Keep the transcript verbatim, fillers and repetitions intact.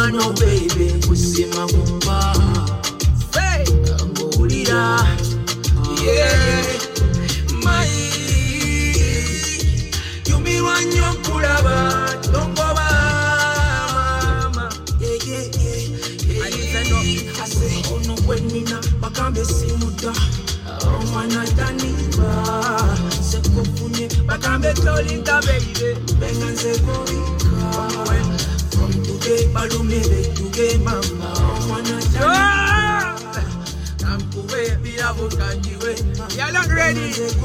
no baby, kusima kupa. Say, Mbolira, yeah, my. You me want your kulaba, don't go mama. Yeah, yeah, yeah. I say no, I say oh no when nina, bakambe simuda. Oh mana daniba, se kofunye, bakambe tolinga baby, bengan se korika. From today, balumele today mama, oh mana daniba. I'm away, be avocandiwe. You're not ready.